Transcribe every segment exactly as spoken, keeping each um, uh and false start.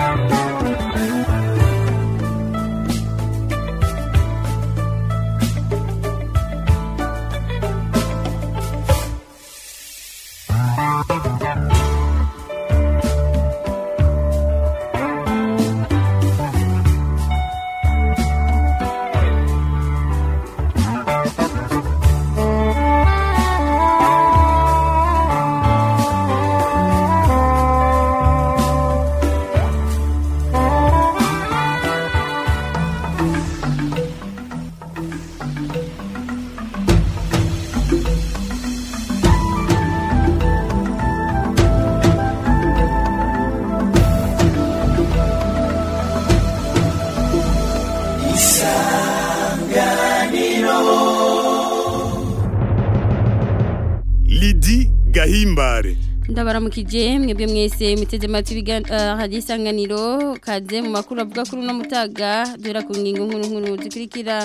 Gahimbare ndabaramukije mwebwe mwese miteze mati biga hadisanganiro kaze mu makuru avuga kuri no mutaga dora ku ngingo nkuru nkuru zikurikira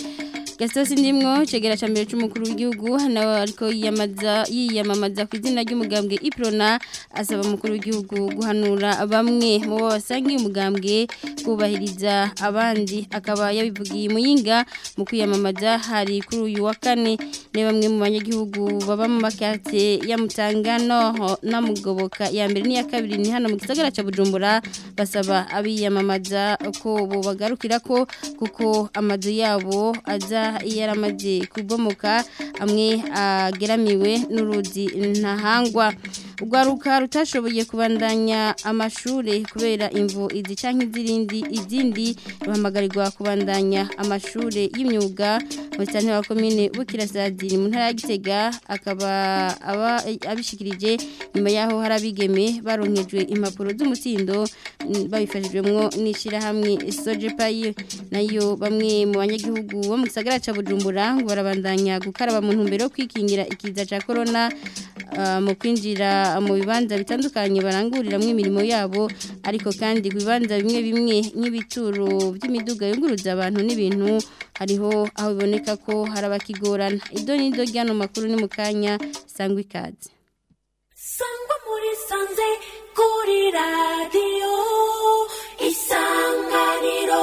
Gastos ndimwo cegera cyambere cy'umukuru w'igihugu nawe ariko yiyamaza yiyamamaza ku izina ry'umugambwe Iprona asaba umukuru w'igihugu guhanura bamwe mu basangiye umugambwe kubahiriza abandi akaba yabivugiye muyinga mu kwiyamamaza hari kuri uyu wa kane ne bamwe mu banyagihugu baba mu makate ya Mutangano na Mugoboka ya mbere ni ya kabiri ni hano mu gisagara ca Bujumbura basaba abiyamamaza ko bo bagarukira ko kuko amazu yabo aza yaramaze kubomoka amwe ageramiwe n'uruzi ntahangwa ugwaruka rutashoboye kubandanya amashure kubera imvu izi canke izirindi izindi ruhamagarirwa kubandanya amashure y'imyuga mu cyane wa commune Bukirasazi mu ntara ya Gitega akaba aba abishikirije nyuma yaho harabigeme baronkejwe impapuro z'umutsindo babifashijwemwo n'ishira hamwe Sojepaye nayo bamwe mu banyagihugu bo mu gisagara ca Bujumbura ngo barabandanya gukaraba mu ntumbero yo kwikingira ikiza ca corona uh, mu kwinjira mu bibanza bitandukanye baranguriramwe imirimo yabo ariko kandi ku bibanza bimwe bimwe nk'ibituro by'imiduga yunguruza abantu n'ibintu hariho aho biboneka ko harabakigorana ido nido ryano makuru ni mukanya sangwa ikaze sangwa muri sanze kuri radio Isanganiro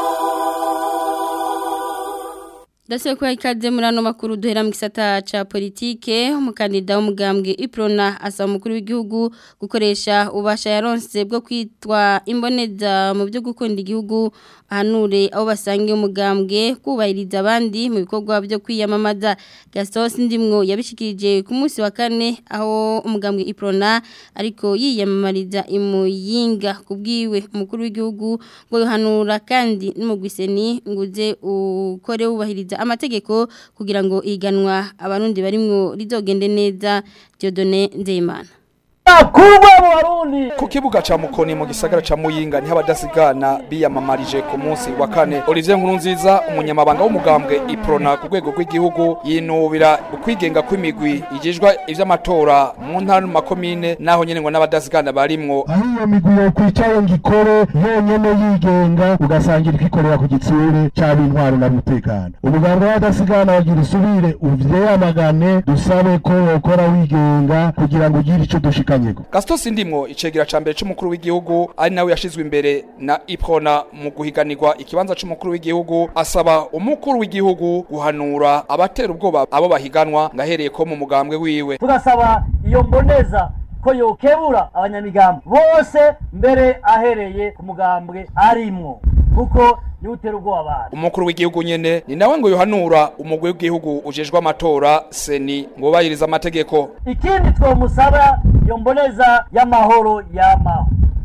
Dase kwa ikaze murano makuru duhera mu gisata ca politike umukandida w'umugambwe Iprona asaba umukuru w'igihugu gukoresha ubasha yaronse bwo kwitwa imboneza mu byo gukunda igihugu ahanure abo basangiye umugambwe kubahiriza abandi mu bikorwa byo kwiyamamaza Gastos ndimwo yabishikirije ku munsi wa kane aho umugambwe Iprona ariko yiyamamariza imuyinga kubwiwe umukuru w'igihugu ngo yohanura kandi n'umugwiseni nguze ukore ubahiriza amategeko kugira ngo iganwa abarundi barimwo rizogende neza Dieudonné Nzeyimana Kubwa mu Barundi ku kibuga ca Mukoni mu gisagara ca Muyinga niho abadasigana biyamamarije ku munsi wa kane Olivier Nkurunziza umunyamabanga w'umugambwe Iprona ku rwego rw'igihugu yinubira ukwigenga kw'imigwi igijwa ivy'amatora mu ntara mu makomine naho nyene ngo n'abadasigana barimwo ahiyo migwi yo kwicaye ngikore yonyene yigenga ugasangira ikikorera ku gitsure c'abintwaro na mutekano umugambwe w'abadasigana bagira usubire uvyeyamagane dusabe ko ukora wigenga kugira ngo ugire ico dushika Gastos ndimwo icegera cambere c'umukuru w'igihugu ari nawe yashizwe imbere na Iprona mu guhiganirwa ikibanza c'umukuru w'igihugu asaba umukuru w'igihugu guhanura abatera ubwoba abo bahiganwa ngahereye ko mu mugambwe wiwe tugasaba iyo mboneza ko yokebura abanyamigambo bose mbere ahereye ku mugambwe arimwo kuko niutera ubwoba abantu umukuru w'igihugu nyene ni nawe ngo yohanura umugwi w'igihugu ujejwe amatora seni ngo bayiriza amategeko ikindi twomusaba iyo mboneza y'amahoro yamaho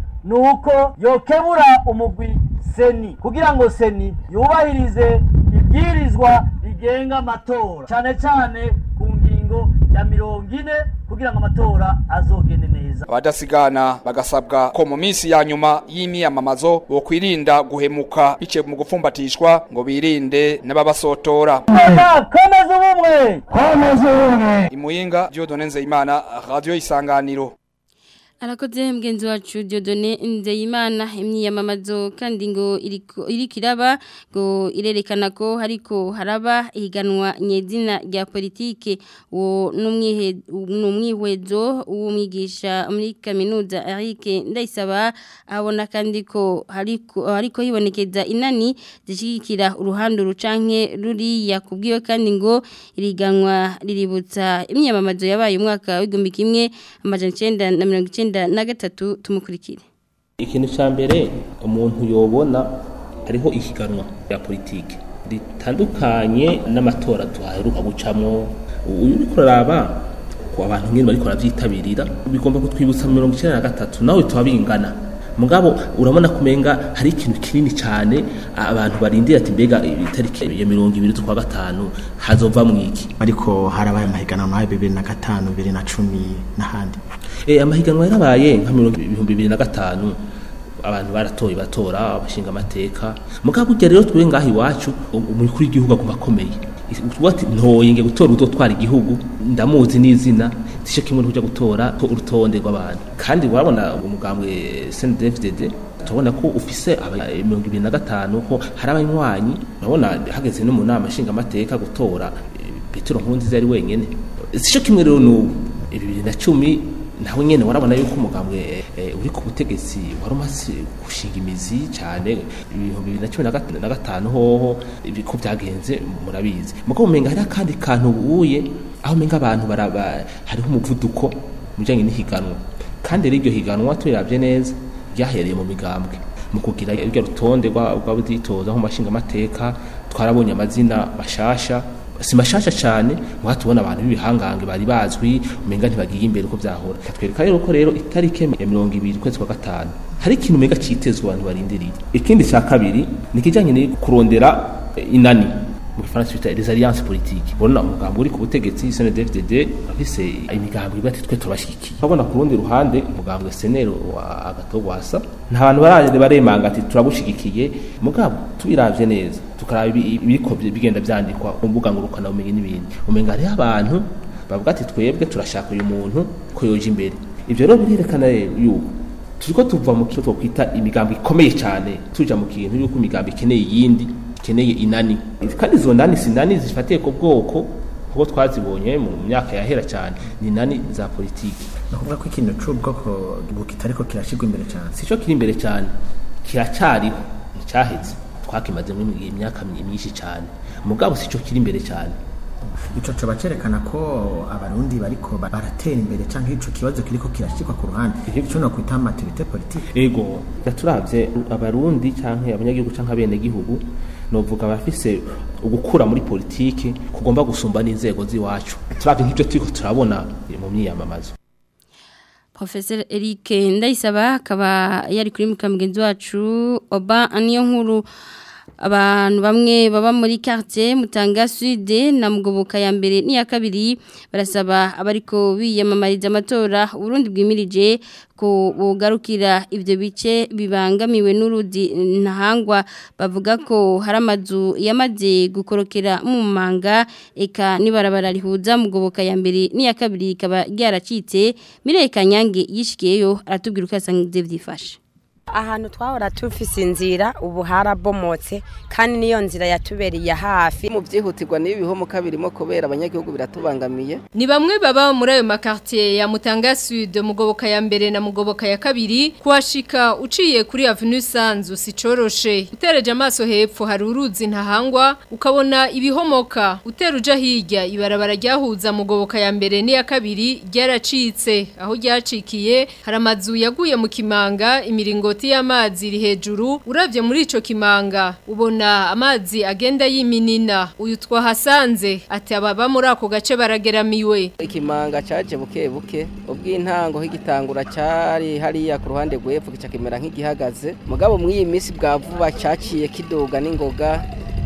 nuko yokebura umugwi seni kugira ngo seni yubahirize ibwirizwa rigenga amatora cyane cyane ku ngingo ya mirongo ine kugira ngo amatora azogende neza abadasigana bagasabwa ko mu minsi ya nyuma y'imiyamamazo bo kwirinda guhemuka biciye mu gupfumbatishwa ngo birinde n'ababasotora komeza ubumwe komeza ubumwe Imuyinga Dieudonné Nzeyimana Radio Isanganiro Arakoze mgenzi wacu Dieudonné Nzeyimana imyiyamamazo kandi ngo iriko irikiraba ngo irerekana ko hariko haraba ihiganwa nyezina rya politike wo numwihe numwihwezo w'umwigisha muri kaminuza Eric Ndayisaba abona kandi ko hariko hariko hibonekeza inani zishikira uruhando rucanke ruri yakubwiwe kandi ngo iriganwa riributsa imyiyamamazo yabaye umwaka w'igihumbi kimwe amajana icenda na mirongo icenda na gatatu tumukurikire. Ikintu cya mbere umuntu yobona hariho ihiganwa ya politike ritandukanye n'amatora tuhaheruka gucamo. Uyu ni kuraba ko abantu nyine bari koravyitabirira bigomba kutwibutsa mirongo icenda na gatatu nawe twabingana. Mugabo urabona kumenga hari ikintu kinini cyane abantu barindira ati mbega itariki ya mirongo ibiri z'ukwa gatanu hazova mwiki, ariko harabaye amahiganwa nawe bibiri na gatanu bibiri na cumi n'ahandi. Eh amahiganwa yarabaye nka mirongo bibiri na gatanu abantu baratoye batora abashinga amateka. Mugabo ujya rero twe ngaho iwacu umukuru w'igihugu agomba komeye wati ntoye nge gutora utotwara igihugu ndamuzi n'izina tishe kimwe n'ujya gutora urutonde rw'abantu. Kandi warabona umugambwe C N D D F D D tubona ko ufise mirongo ibiri na gatanu ko hari abanywanyi. Urabona hageze no mu nama nshinga amateka gutora Petero Nkurunziza ari wenyene. Tishe kimwe rero no bibiri na cumi naho nyene warabona yuko umugambwe uri ku butegetsi warumaze gushinga imizi cyane. bibiri na cumi na gatanu hoho ibiko byagenze murabizi. Muko umenga hari kandi kantu ubuye aho menga abantu baraba hariho umuvuduko mujanye n'ihiganwa. Kandi rero iryo higanwa turavye neza ryahereye mu migambwe mu kugira iryo rutonde rw'abaditoza nko mashinga amateka. Twarabonye amazina bashasha si mashasha cyane muha tubona abantu b'ibihangange bari bazwi umenga ntibagiye imbere uko byahora. Katwereka rero ko rero itarike ya mirongo ibiri kwezi kwa gatanu hari ikintu mega citezwe abantu barindiriye. Ikindi cya kabiri nikijanye ni kurondera inani mu Faransa bita les alliances politiques. Bona umugambo uri ku butegetsi C N D D F D D afise imigambo ibati twe turabashikiye. Babona ku rundi ruhande umugambo senero wa agatogwasa nta bantu baraje baremanga ati turabushigikiye. Mugabo tubiravye neza tukaraba ibiko bigenda byandikwa umbuga ngurukana umenye n'ibindi umenga ari abantu bavuga ati twebwe turashaka uyu muntu ko yoje imbere. Ivyo rero birerekana yuko turiko tuva mu kintu twita imigambo ikomeye cyane tuja mu kintu yuko imigambo ikeneye yindi keneye inani. Kandi zo ndani sinani zifatiye ko bwoko kuko twazibonye mu myaka yahera cyane ni nani za politiki. Nakuvuga ko ikintu c'ubwoko bukitariko kirashigwa imbere cyane sico kiri imbere cyane kiracariho nicaheze twakimaze mu myaka myinshi cyane. Mugabo sico kiri imbere cyane. Ico cyo bacerekana ko abarundi bariko baratera imbere canke ico kibazo kiriko kirashikwa ku ruhande ico no kwita maturité politique. Ego naturavye abarundi canke abanyagihugu canke abene gihugu novuga bafise ugukura muri politiki kugomba gusumba n'inzego ziwacu. Turavye nk'ibyo turiko turabona mu myiyamamazo. Professor Eric Ndayisaba akaba yari kuri mukamugenzi wacu Oba aniyo nkuru. Abantu bamwe baba muri quartier Mutanga Sud na Mugoboka ya mbere n'iya kabiri barasaba abariko biyamamariza amatora Burundi bwimirije ko bogarukira ivyo bice bibangamiwe n'urudi ntahangwa. Bavuga ko hari amazu yamaze gukorokera mu manga eka nibarabara rihuza Mugoboka ya mbere n'iya kabiri ikaba ryaracitse. Mireka Nyange yishikiyeyo aratubwira uko yasanze vyifashe. Ahantu twahora tufise inzira ubu harabomotse kandi niyo nzira yatubereye hafi mu byihutirwa n'ibihomo kabirimo kubera abanyagihugu biratubangamiye. Ni bamwe baba muri ayo makartier ya Mutanga Sud, Mugoboka ya mbere na Mugoboka ya kabiri kuhashika uciye kuri Avenue Sanzu sicoroshe. Utereje amaso hepfo hari uruzi ntahangwa ukabona ibihomoka. Uteruja hirya ibarabara ryahuza Mugoboka ya mbere n'iya kabiri ryaracitse. Aho ryacikiye hari amazu yaguye mu kimanga imiringo y'amazi iri hejuru. Uravye muri ico kimanga ubona amazi agenda yiminina. Uyu twahasanze ati ababa muri ako gace barageramiwe. Ikimanga caje buke buke ubw'intango h'igitangura cyari hariya ku ruhande rw'epfo kicakemera nk'igihagaze. Mugabo muri iyi minsi bwa vuba cyaciye kidoga n'ingoga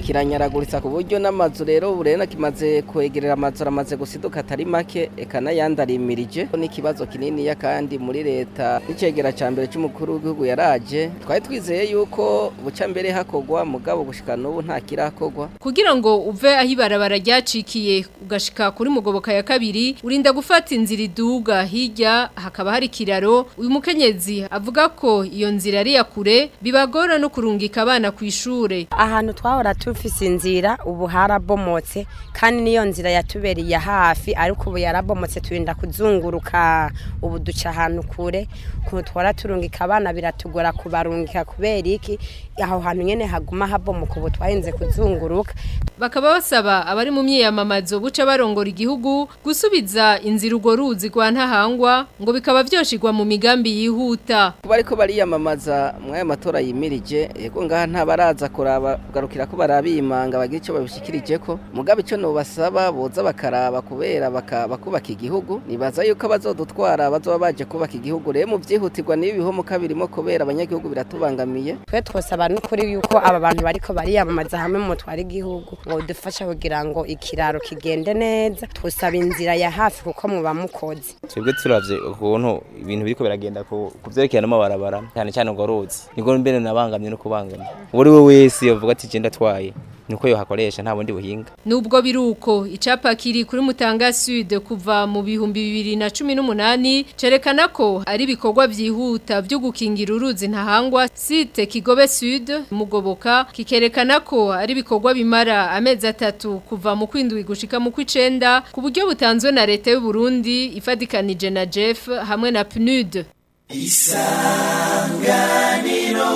kiranyaraguritsa ku buryo n'amazu rero burena kimaze kwegerera amazu amaze gusiduka atari make eka n'ayandarimirije n'ikibazo kinini ya kandi muri leta n'icegera ca mbere cy'umukuru w'igihugu yaraje twari twizeye yuko buca mbere hakogwa mugabo gushika n'ubu nta kirakogwa kugira ngo uve aho ibarabara ryacikiye ugashika kuri mugoboka ya kabiri urinda gufata inzira iduga hirya hakaba hari kiraro uyu mukenyezi avuga ko iyo nzira ari yakure bibagora no kurungika abana ku ishure ahantu twahora tufise inzira ubu harabomotse kandi niyo nzira yatubereye hafi ariko ubu yarabomotse turinda kuzunguruka ubu duca ahantu kure ko twara turungika abana biratugora kubarungika kubera iki aho hantu nyene haguma habomoka ubu twahinze kuzunguruka bakaba basaba abari mu myiyamamazo buca barongora igihugu gusubiza inzira ugo ruzi rwa ntahangwa ngo bikaba vyoshirwa mu migambi yihuta kuba ariko bariyamamaza mwaya matora yimirije yego ngaha nta baraza kuraba garukira ko barabimanga bagira ico babishikirije ko mugabe ico no basaba boza bakaraba kubera bakubaka igihugu nibaza yuko abazodutwara bazoba baje kubaka igihugu rero mu vyihutirwa n'ibihomo kabirimo kubera abanyagihugu biratubangamiye twe twosaba n'ukuri yuko aba bantu bariko bariyamamaza hamwe mu twari igihugu ngo dufasha kugira ngo ikiraro kigende neza twosaba inzira ya hafi kuko muba mukoze twebwe turavye ukuntu ibintu biriko biragenda ku kuvyerekana n'amabarabara cyane cyane ngo rozi niko mbere nabangamye no kubangamye uri we wese yavuga ati genda twaye nuko yo hakoresha nta bundi buhinga nubwo biruko icapa kiri kuri Mutanga Sud kuva mu bihumbi bibiri na cumi n'umunani cerekana ko ari bikorwa vyihuta byo gukingira uruzi ntahangwa site Kigobe Sud mugoboka kikerekana ko ari bikorwa bimara amezi atatu kuva mu kwindwi gushika mu kwicenda ku buryo butanzwe na leta y'u Burundi ifadikanije na Jeff hamwe na P N U D Isanganiro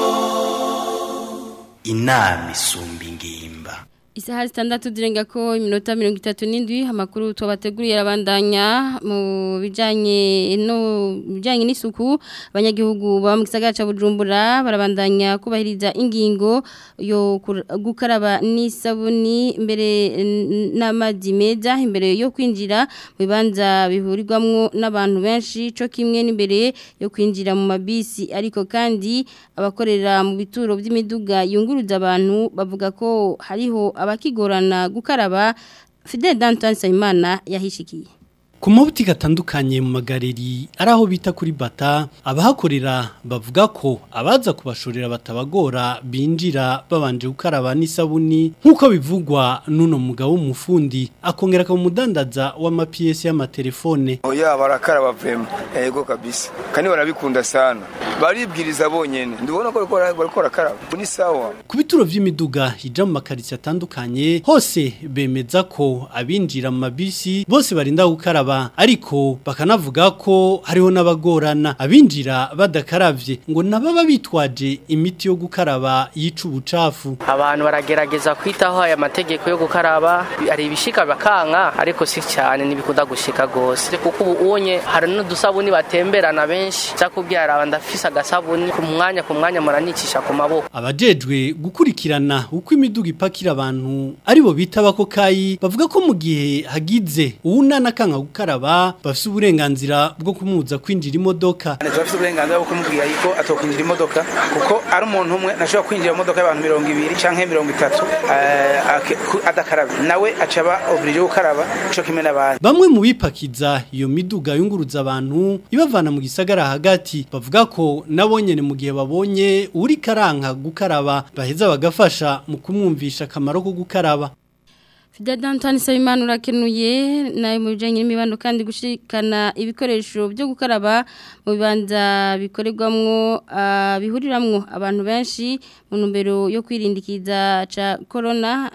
inama isumba ingimba Isaha zitandatu zirenga ko iminota mirongo itatu n'indwi amakuru twabateguriye arabandanya mu bijanye no bijanye n'isuku abanyagihugu ba mu gisagara ca Bujumbura barabandanya kubahiriza ingingo yo gukaraba n'isabuni imbere n'amazi meza imbere yo kwinjira mu bibanza bihurirwamwo n'abantu benshi co kimwe n'imbere yo kwinjira mu mabisi ariko kandi abakorera mu bituro by'imiduga yunguruza abantu bavuga ko hariho abakigorana gukaraba Fidel Danton Sayimana yahishikiye ku mabutike atandukanye mu magareri araho bita kuri bata abahakorera bavuga ko abaza kubashorera batabagora binjira babanje gukaraba n'isabuni nkuko bivugwa nuno mugabo w'umufundi akongera ka mudandaza w'amapiyesi y'amatelefone oya barakaraba vrema yego kabisa kandi barabikunda sana baribwiriza bonyene ndubona ko bariko rakaraba ni sawa ku bituro vy'imiduga hija mu makaritsiye atandukanye hose bemeza ko abinjira mu mabisi bose barinda gukaraba ariko bakanavuga ko hariho n'abagorana abinjira badakaravye ngo nababa bitwaje imiti yo gukaraba yica ubucafu abantu baragerageza kwitaho aya mategeko yo gukaraba ari ibishika bakanka ariko si cyane nibikuda gushika gose kuko ubunye hari n'udusabuni batemberana benshi cyakubwira abandafisa agasabuni ku mwanya ku mwanya muranicisha ku maboko abajejwe gukurikirana uko imiduga ipakira abantu aribo bitaba ko kayi bavuga ko mu gihe hagize uwunana kanka gukaraba bafite uburenganzira bwo kumuza kwinjira imodoka bafite uburenganzira bwo kumubwira yuko atokwinjira imodoka kuko ari umuntu umwe nashobora kwinjira imodoka y'abantu mirongo ibiri canke mirongo itatu adakaraba nawe acaba oblige gukaraba cyo kimwe n'abandi bamwe mu bipakiza iyo miduga yunguruza abantu ibavana mu gisagara hagati bavuga ko nabonyene mu gihe babonye uri karanka gukaraba baheza bagafasha mu kumwumvisha akamaro ko gukaraba Fidel Danton Sayimana urakenuye nayo mu bijanye n'imibano kandi gushikana ibikoresho byo gukaraba mu bibanza bikorerwamwo uh, bihuriramwo abantu benshi mu ntumbero yo kwirindikiza ca corona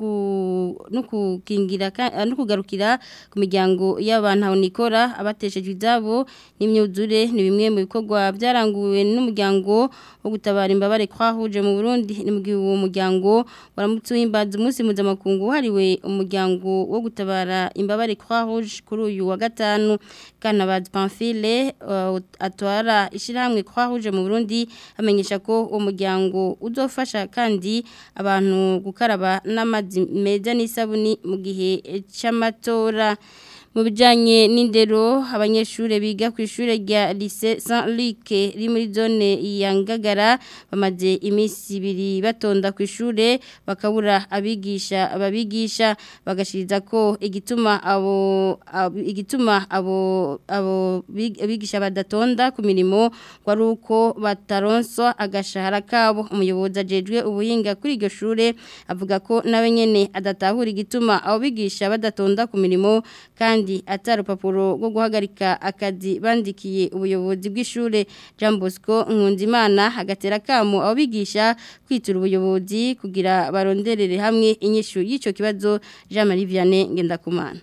no kukingira no kugarukira ku miryango y'abantu nikora abatesheje izabo n'imyuzure ni bimwe mu bikorwa byaranguwe n'umuryango wo gutabara imbabare kwahuje mu Burundi ni mu gihe uwo muryango waramutse uhimbaza umunsi mpuzamakungu hariwe umuryango wo gutabara imbabare Croix-Rouge kuri uyu wa gatanu Kanabazi Pamphile uh, atwara ishiramwe Croix-Rouge mu Burundi amenyesha ko uwo muryango uzofasha kandi abantu gukaraba n'amazi meza n'isabuni mu gihe cy'amatora mu bijanye n'indero abanyeshure biga ku ishure rya Lycée Saint-Luc ri muri zone ya Ngagara bamaze iminsi ibiri batonda ku ishure bakabura abigisha ababigisha bagashiriza ko igituma abo ab, igituma abo abo abigisha badatonda ku mirimo kwari uko bataronswa agashahara kabo umuyobozi ajejwe ubuhinga kuri iryo shure avuga ko nawe nyene adatahura igituma abo bigisha badatonda ku mirimo kandi atari urupapuro rwo guhagarika akazi bandikiye ubuyobozi bw'ishure Jean Bosco Nkunzimana agatera kamo abo bigisha kwitura ubuyobozi kugira baronderere hamwe inyishu y'ico kibazo Jean Marie Vianney Ngendakumana.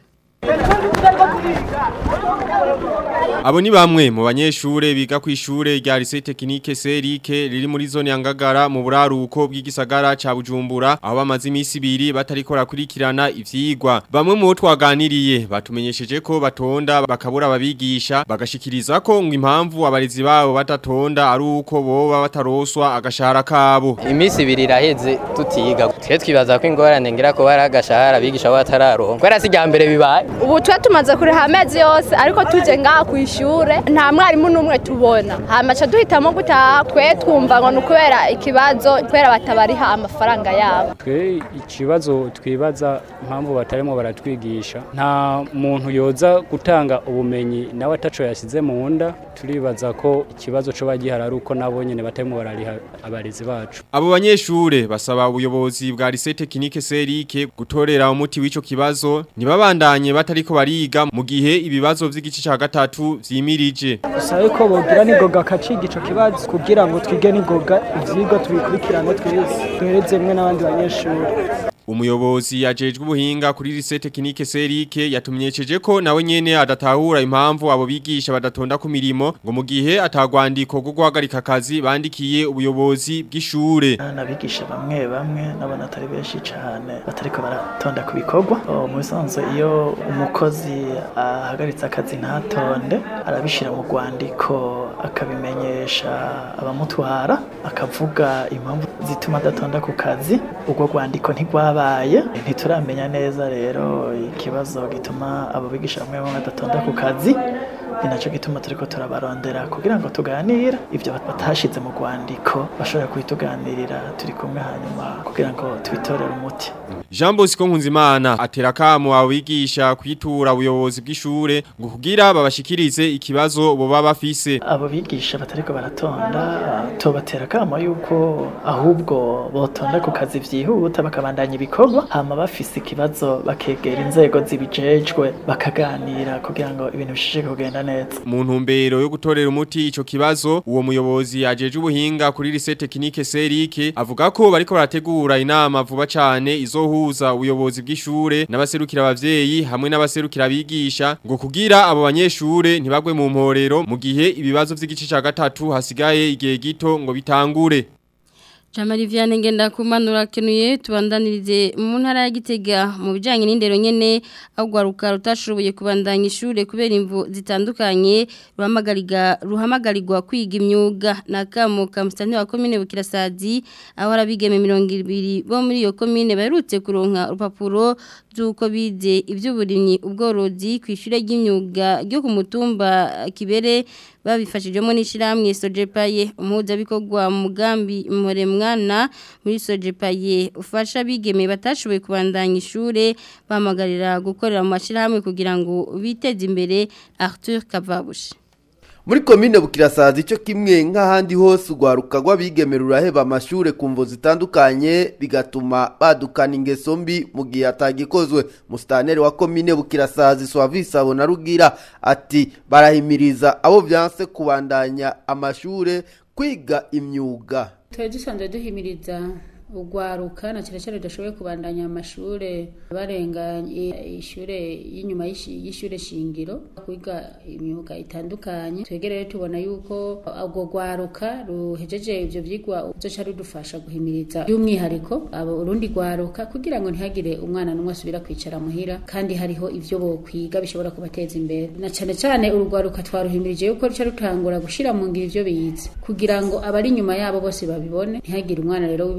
Abo ni bamwe mu banyeshure biga ku ishure rya Lycée Technique Serike riri muri zone ya Ngagara mu buraruko bw'igisagara ca Bujumbura aho bamaze imisi ibiri batarikora kurikirana ivyigwa. Bamwe mu twaganiriye batumenyesheje ko batonda bakabura ababigisha bagashikiriza ko ngo impamvu abarezi babo batatonda ari uko boba bataroswa agashahara kabo. Imisi ibiri iraheze tutiga. Twe twibaza ko ingorane ngira ko bari agashahara abigisha batararonka. Kwera sijya mbere bibaye. Ubu twa tumaze kuri hamezi yose ariko tuje ngaha ku ishure nta mwarimu numwe tubona hamacha duhitamo gutaha twe twumva ngo nukubera ikibazo kwera batabariha amafaranga yabo. Twe ikibazo twibaza impamvu batarimo baratwigisha nta muntu yoza gutanga ubumenyi nawe ataco yasize mu nda turibaza ko ikibazo cyo bagihara ari uko nabo nyene batarimo barariha abarezi bacu. Abo banyeshure basaba ubuyobozi bwa Lycée Technique Serike gutorera umuti w'ico kibazo nibabandanye batariko bariga mu gihe ibibazo vy'igice ca gatatu vyimirije. Usabe ko bogira nigoga kaciga ico kibazo kugira ngo twige nigoga ivyigwa tubikurikirane twese duhereze mwe n'abandi banyeshuri. Umuyobozi yajejwe ubuhinga kuri Lycée Technique Serike yatumyecheje ko nawe nyene adatahura impamvu abo bigisha badatonda ku mirimo ngo mu gihe atagwandiko gwo guhagarika akazi bandikiye ubuyobozi bw'ishure. Nabigisha bamwe bamwe nabona atari benshi cyane batariko baratonda ku bikorwa. Mu bisanzwe iyo umukozi ahagaritse akazi ntatonde arabishira mu gwandiko akabimenyesha abamutwara akavuga impamvu zituma adatonda ku kazi ubwo gwandiko ntigwa baye ntituramenya neza rero ikibazo gituma abo bigisha bamwe bamwe badatonda ku kazi inaco gituma turiko turabarondera kugira ngo tuganire ivyo batashize mu gwandiko bashobora kwituganirira turi kumwe hanyuma kugira ngo tubitorere umuti. Jean Bosco Nkunzimana atera kamo abigisha kwitura ubuyobozi bw'ishure ngo kugira babashikirize ikibazo bo baba bafise. Abo bigisha batariko baratonda tobatera kamo yuko ahubwo botonda ku kazi vyihuta bakabandanya ibikorwa hama bafise ikibazo bakegera inzego zibijejwe bakaganira kugira ngo ibintu bishije kugenda neza. Mu ntumbero yo gutorera umuti ico kibazo uwo muyobozi yajeje ubuhinga kuri Lycée Technique Serike avuga ko bariko barategura inama vuba cane izohuza ubuyobozi bw'ishure n'abaserukira abavyeyi hamwe n'abaserukira abigisha ngo kugira abo banyeshure ntibagwe mu mporero mu gihe ibibazo vy'igice ca gatatu hasigaye igihe gito ngo bitangure. Jamari Vianney Ngendakumana kenuye tubandanirize mu ntara ya Gitega mu bijanye n'indero nyene agwaruka rutashoboye kubandanya ishure kubera imvu zitandukanye ruhamagariga ruhamagarirwa kwiga imyuga nakamo kamstani wa commune Bukirasazi aho arabigeme mirongo ibiri bo muri iyo commune baherutse kuronka urupapuro zuko bize ivy'uburimyi ubworozi kwishure ry'imyuga ryo ku mutumba Kibere babifashijemo n'ishiramwe Sojepaye umuhuza bikogwa mu mugambi Mporemwana muri Sojepaye ufasha bigeme batashoboye kubandanya ishure bamagarira gukorera mu mashiramwe kugira ngo biteze imbere. Arthur Kavabushi muri komine Bukirasazi ico kimwe nk'ahandi hose ugwaruka rw'abigeme ruraheba amashure ku mvo zitandukanye bigatuma badukana ingeso mbi mu gihe atagikozwe. Mustaneri wa komine Bukirasazi Swavisa abona rugira ati barahimiriza abo vyanse kubandanya amashure kwiga imyuga. Twe dusanzwe duhimiriza ugwaruka na cyane dashoboye kubandanya amashure barenganye ishure y'inyuma y'ishure shingiro kwiga imyuga itandukanye. Twegereye tubona yuko ubwo gwaruka ruhejeje ivyo vyigwa uzoca rudufasha guhimiriza by'umwihariko abo urundi gwaruka kugira ngo ntihagire umwana numwe asubira kwicara muhira kandi hariho ivyo bo kwiga bishobora kubateza imbere. Na cyane cyane urugwaruka twaruhimirije yuko ruca rutangura gushira mu ngiro ivyo bize kugira ngo abari inyuma yabo bose babibone ntihagire umwana rero w'Ibukirasazi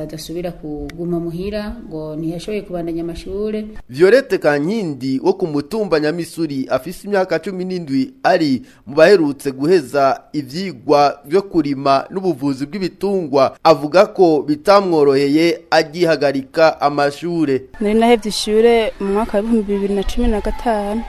adasubira kuguma muhira ngo ntiyashoboye kubandanya amashure. Violette Kankindi wo ku mutumba Nyamisuri afise imyaka cumi n'indwi ari mu baherutse guheza ivyigwa byo kurima n'ubuvuzi bw'ibitungwa avuga ko bitamworoheye agihagarika amashure. Nari nahevye ishure mu mwaka wa bibiri na cumi na gatanu.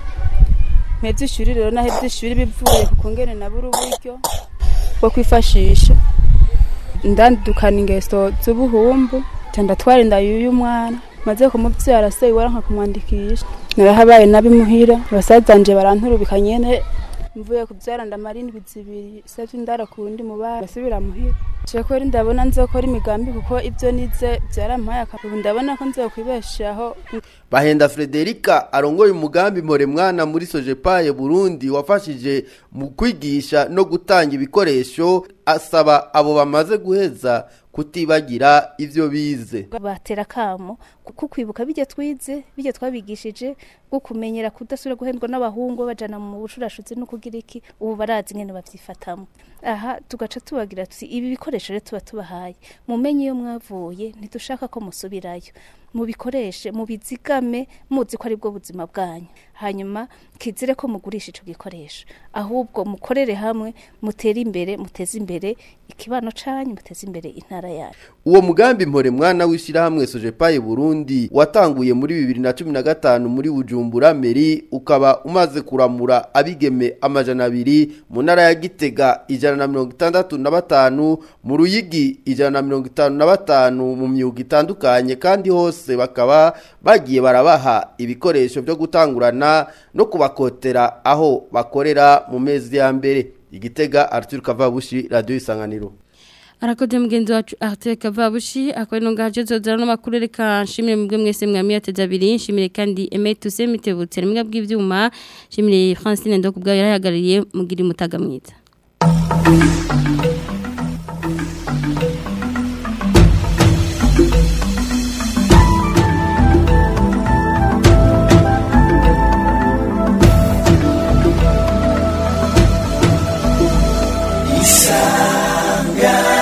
Meze ishure rero nahevye ishure bivuye ku kungene nabura uburyo bwo kwifashisha. Ndandukana ingeso z'ubuhumbu tanda twarinda yuyu mwana maze kumuvyara se waranka kumwandikisha narahabaye nabimuhira basazanje baranturubika nyene mvuye kuvyara ndamarindwi zibiri savye ndara kundi mubara basubira muhira ceko ndabona nzokora imigambi kuko ivyo nize byarampaye akabu ndabona ko nzokwibeshaho. Bahenda Frederica arongoye umugambi mpore mwana muri Sojepaye Burundi wafashije mu kwigisha no gutanga ibikoresho asaba abo bamaze guheza kutibagira ivyo bize. Batera kamo kuko kwibuka bijye twize bijye twabigishije bwo kumenyera kudasubira guhendwa n'abahungu bajana mu bushurashutse no kugira iki ubu barazi ngene bavyifatamo. Aha tugaca tubagira tuti ibi bikoresho rero tuba tubahaye mumenye iyo mwavuye ntidushaka ko musubirayo mubikoreshe mubizigame muzi ko ari bwo buzima bwanyu hanyuma kizire ko mugurisha ico gikoresho ahubwo mukorere hamwe mutera imbere muteze imbere ikibano canyu muteze imbere intara yacu. Uwo mugambi mpore mwana wishira hamwe Sojepaye Burundi watanguye muri bibiri na cumi na gatanu muri Bujumbura Meri ukaba umaze kuramura abigeme amajana abiri mu ntara ya Gitega ijana na mirongo itandatu na batanu mu Ruyigi ijana na mirongo itanu na batanu mu myuga itandukanye kandi hose bakaba bagiye barabaha ibikoresho byo gutangurana no kubakotera aho bakorera mu mezi ya mbere. Igitega Arthur Kavabushi, Radio Isanganiro. Arakoze mugenzi wacu Arthur Kavabushi akorera ngaje zozana n'amakuru reka nshimire mubwe mwese mwamiya tezabiri nshimire kandi Emetuse Mitebutse mwebwe bw'ivyuma nshimire Francine Ndokubwa yarahagariye mugira mutaga mwiza.